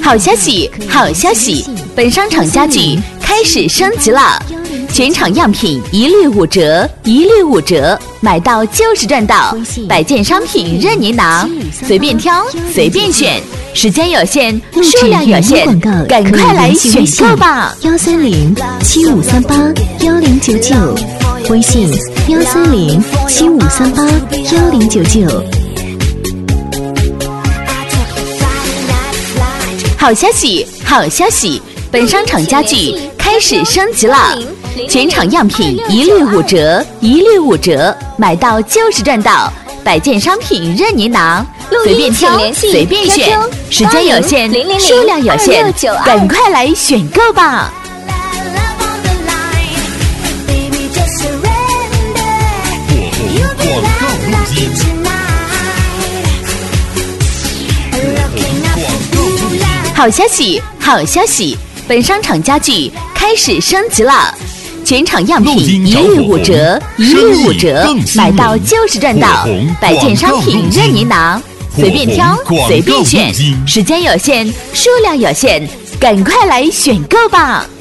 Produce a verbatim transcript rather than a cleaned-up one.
好消息，好消息！本商场家具开始升级了，全场样品一律五折，一律五折，买到就是赚到，百件商品任您拿，随便挑，随便选，时间有限，数量有限，赶快来选购吧！ 幺三零七五三八幺零九九，微信幺三零七五三八幺零九九。 好消息，好消息！本商场家具开始升级了，全场样品一律五折，一律五折，买到就是赚到，百件商品任您拿，随便挑，随便选，时间有限，数量有限，赶快来选购吧！好消息，好消息！本商场家具开始升级了，全场样品一律五折，一律五折，买到就是赚到，百件商品任您拿，随便挑，随便选，时间有限，数量有限，赶快来选购吧！